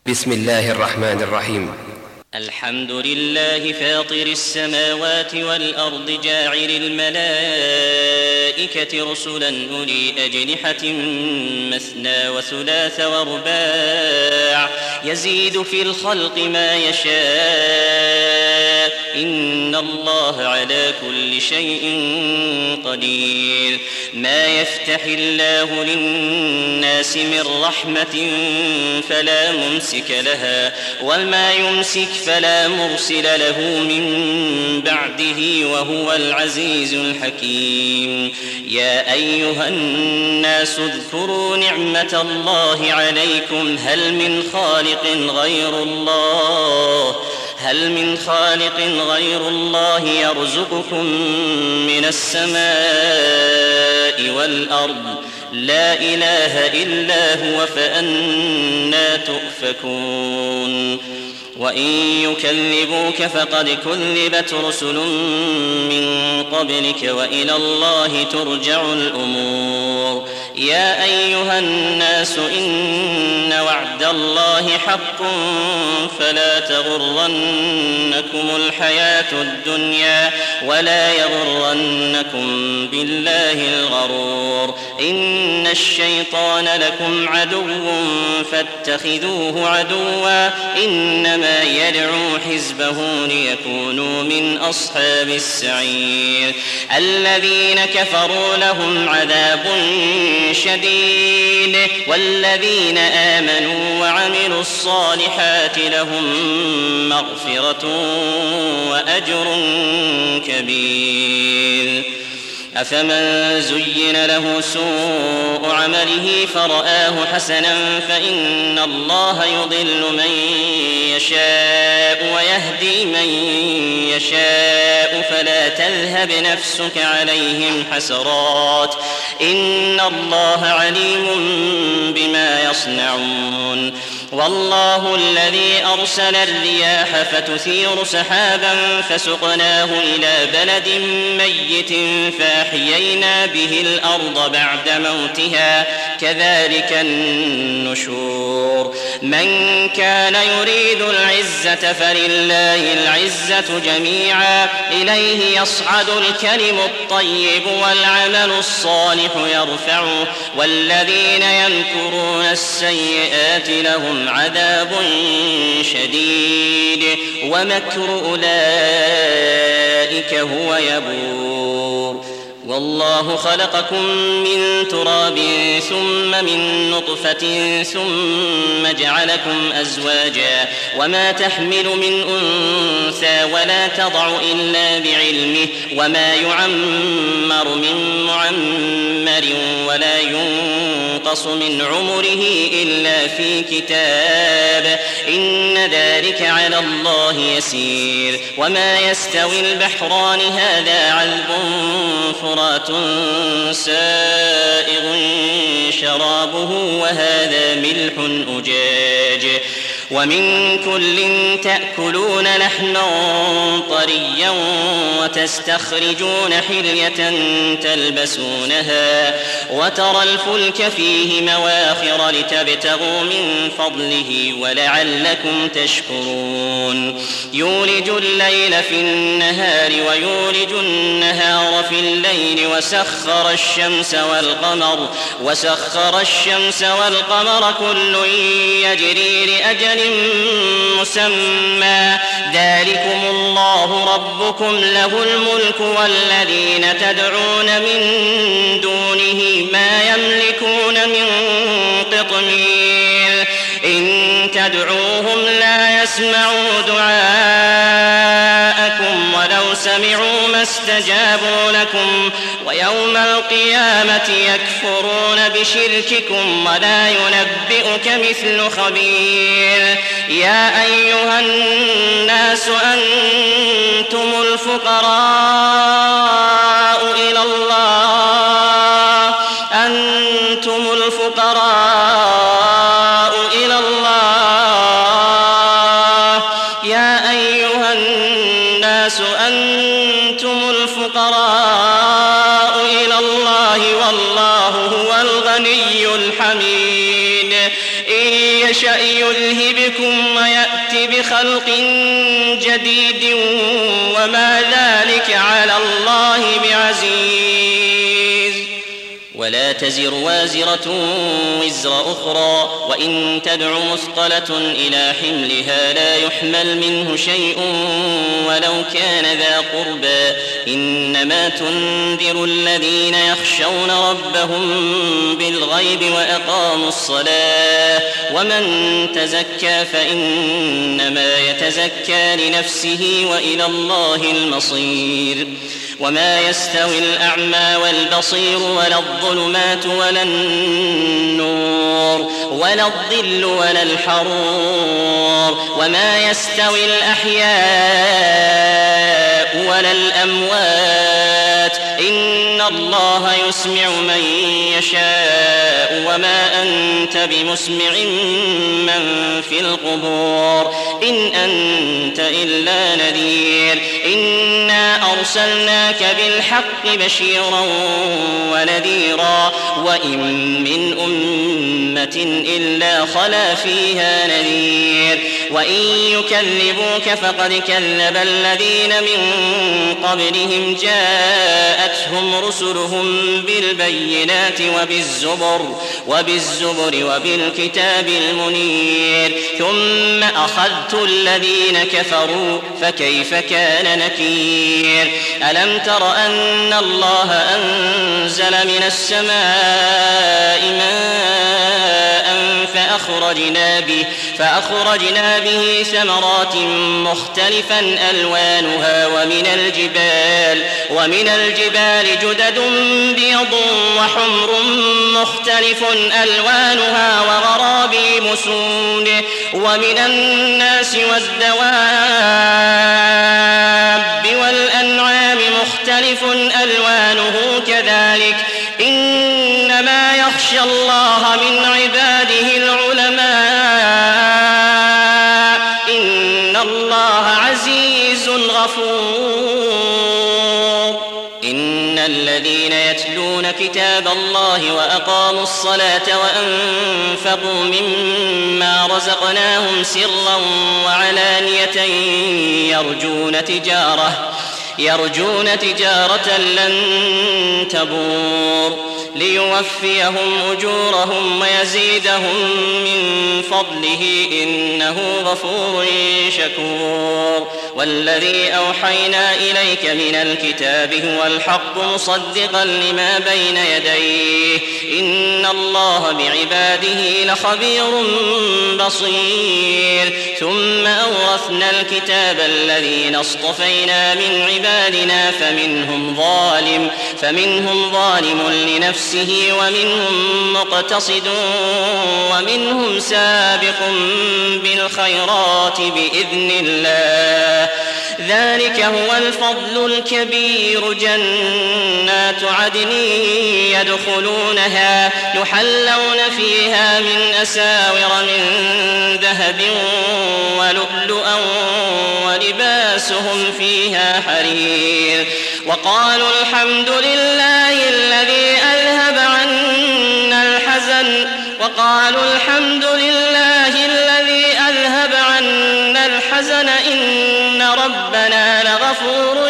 بسم الله الرحمن الرحيم. الحمد لله فاطر السماوات والأرض جاعل الملائكة رسلا أولي أجنحة مثنى وثلاث ورباع يزيد في الخلق ما يشاء إن الله على كل شيء قدير. ما يفتح الله للناس من رحمة فلا ممسك لها وما يمسك فلا مرسل له من بعده وهو العزيز الحكيم. يا أيها الناس اذكروا نعمة الله عليكم هل من خالق غير الله يرزقكم من السماء والأرض لا إله إلا هو فأنى تؤفكون. وإن يكذبوك فقد كذبت رسل من قبلك وإلى الله ترجع الأمور. يا أيها الناس إن وعد الله حق فلا تغرنكم الحياة الدنيا ولا يغرنكم بالله الغرور. إن الشيطان لكم عدو فاتخذوه عدوا إنما يدعو حزبه ليكونوا من أصحاب السعير. الذين كفروا لهم عذاب شديد والذين آمنوا وعملوا الصالحات لهم مغفرة وأجر كبير. أفمن زين له سوء عمله فرآه حسنا فإن الله يضل من يشاء ويهدي من يشاء فلا تذهب نفسك عليهم حسرات إن الله عليم بما يصنعون. والله الذي أرسل الرياح فتثير سحابا فسقناه إلى بلد ميت فأحيينا به الأرض بعد موتها كذلك النشور. من كان يريد العزة فلله العزة جميعا إليه يصعد الكلم الطيب والعمل الصالح يرفعه والذين يمكرون السيئات لهم عذاب شديد ومكر أولئك هو يبور. والله خلقكم من تراب ثم من نطفة ثم جعلكم أزواجا وما تحمل من أنثى ولا تضع إلا بعلمه وما يعمر من معمر ولا ينقص من عمره إلا في كتاب إن ذلك على الله يسير. وما يستوي البحران هذا عذب فرات سائغ شرابه وهذا ملح أجاج ومن كل تأكلون لحما طريا وتستخرجون حلية تلبسونها وترى الفلك فيه مواخر لتبتغوا من فضله ولعلكم تشكرون. يولج الليل في النهار ويولج النهار في الليل وسخر الشمس والقمر كل يجري لأجل مسمى ذلكم الله ربكم له الملك والذين تدعون من دونه ما يملكون من قطمير. إن تدعوهم لا يسمعوا دعاءكم ولو سمعوا ما استجابوا لكم ويوم القيامة يكفرون بشرككم ولا ينبئك مثل خبير. يا أيها الناس أنتم الفقراء إلى الله يا أيها الناس أنتم الفقراء إلى الله والله هو الغني الحميد. إن يشأ يذهبكم ويأت بخلق جديد وما ذلك على الله بعزيز. ولا تزر وازرة وزر أخرى، وإن تدع مثقلة إلى حملها لا يحمل منه شيء ولو كان ذا قربى، إنما تنذر الذين يخشون ربهم بالغيب وأقاموا الصلاة، ومن تزكى فإنما يتزكى لنفسه وإلى الله المصير. وما يستوي الأعمى والبصير ولا الظلمات ولا النور ولا الظل ولا الحرور، وما يستوي الأحياء ولا الأموات، إن الله يسمع من يشاء وما أنت بمسمع من في القبور، إن أنت إلا نذير. إنا أرسلناك بالحق بشيرا ونذيرا، وإن من أمة إلا خلا فيها نذير، وإن يكذبوك فقد كذب الذين من قبلهم جاءتهم رسلهم بالبينات وبالزبر وبالكتاب المنير، ثم أخذت الذين كفروا فكيف كان نكير. ألم تر أن الله أنزل من السماء ماء فأخرجنا به ثمرات مختلفا ألوانها، ومن الجبال جدد بيض وحمر مختلف ألوانها وغرابي مسود، ومن الناس والدواب والأنعام مختلف ألوانه كذلك، إنما يخشى الله من عباده العلماء، إن الله عزيز غفور. إن الذين يتلون كتاب الله وأقاموا الصلاة وأنفقوا مما رزقناهم سرا وعلانية يرجون تجارة لن تبور، ليوفيهم أجورهم ويزيدهم من فضله إنه غفور شكور. والذي أوحينا إليك من الكتاب هو الحق مصدقا لما بين يديه، إن الله بعباده لخبير بصير. ثم أورثنا الكتاب الذين اصطفينا من عبادنا فمنهم ظالم لنفسه ومنهم مقتصد ومنهم سابق بالخيرات بإذن الله، ذلك هو الفضل الكبير. جنات عدن يدخلونها يحلون فيها من أساور من ذهب ولؤلؤا ولباسهم فيها حرير. وقالوا الحمد لله الذي أذهب عنا الحزن إن ربنا لغفور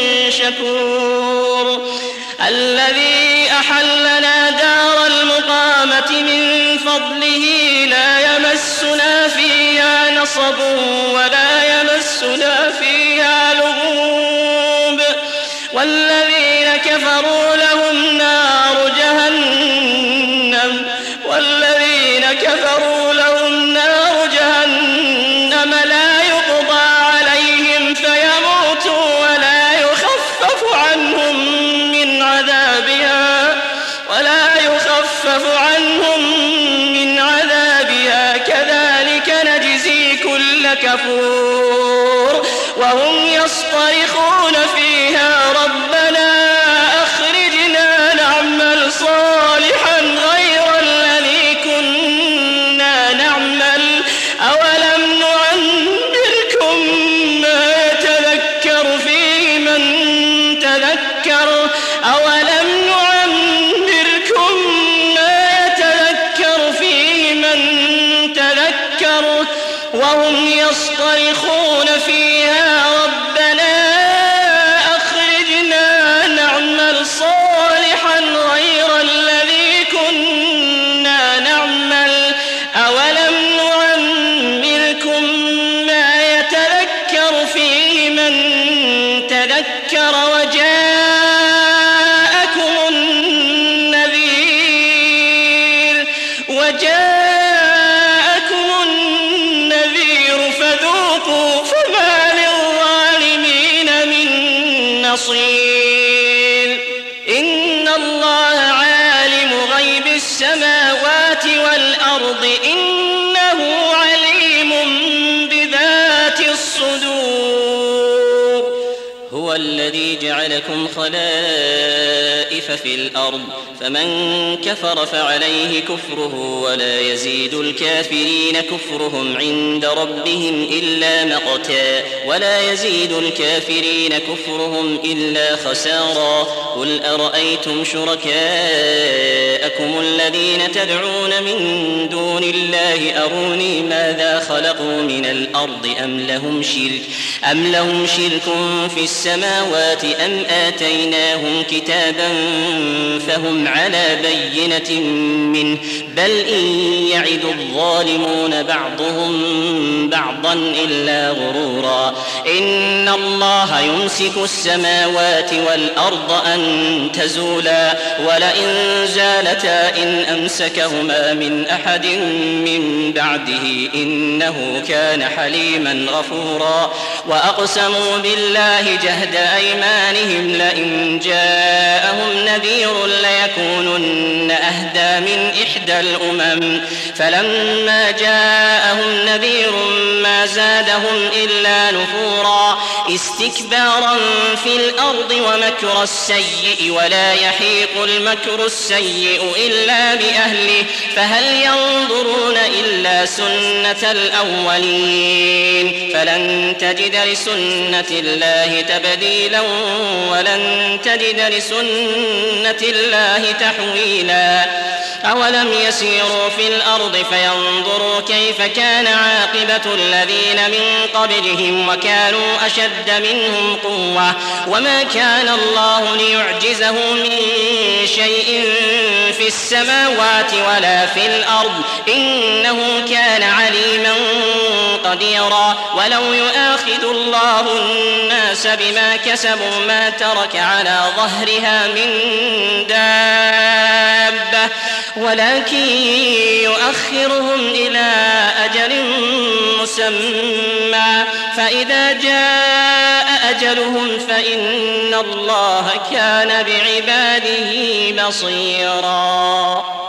شكور. الذي أحلنا دار المقامة من فضله لا يمسنا فيها نصب ولا يمسنا فيها لغوب. والذين كفروا لهم نار جهنم لا يقضى عليهم فيموتوا ولا يخفف عنهم من عذابها كذلك نجزي كل كفور. وهم يصطرخون فيها ربنا أخرجنا نعمل صالحا غير الذي كنا نعمل أولم نعمركم ما يتذكر فيه من تذكر وهم يصطرخون فيها ربنا أخرجنا نعمل صالحا غير الذي كنا نعمل أولم نعمركم ما يتذكر فيه من تذكر وجاءكم النذير فذوقوا فما للظالمين من نصير إن الله عالم غيب السماوات والأرض إنه عليم بذات الصدور هو الذي جعلكم خلائف في الأرض فمن كفر فعليه كفره ولا يزيد الكافرين كفرهم عند ربهم إلا مقتا ولا يزيد الكافرين كفرهم إلا خسارا قل أرأيتم شركاءكم الذين تدعون من دون الله أروني ماذا خلقوا من الأرض أم لهم شرك في السماوات أم آتيناهم كتابا فهم على بينة منه بل إن يعد الظالمون بعضهم بعضا إلا غرورا إن الله يمسك السماوات والأرض أن تزولا ولئن زالتا إن أمسكهما من أحد من بعده إنه كان حليما غفورا وأقسموا بالله جهد أيمانهم لئن جاءهم نذير ليكونن أهدى من إحدى الأمم فلما جاءهم نذير ما زادهم إلا نفورا استكبارا في الأرض ومكر السيء ولا يحيق المكر السيء إلا بأهله فهل ينظرون إلا سنة الأولين فلن تجد لسنة الله تبديلا ولن تجد لسنة الله تحويلا أولم يسيروا في الأرض فينظروا كيف كان عاقبة الذين من قبلهم وكانوا أشد منهم قوة وما كان الله ليعجزه من شيء في السماوات ولا في الأرض إنه كان عليما قديرا ولو يؤاخذ الله الناس بما كسبوا ما ترك على ظهرها من دابة ولكن يؤخرهم إلى أجل مسمى فإذا جاء أجلهم فإن الله كان بعباده بصيرا.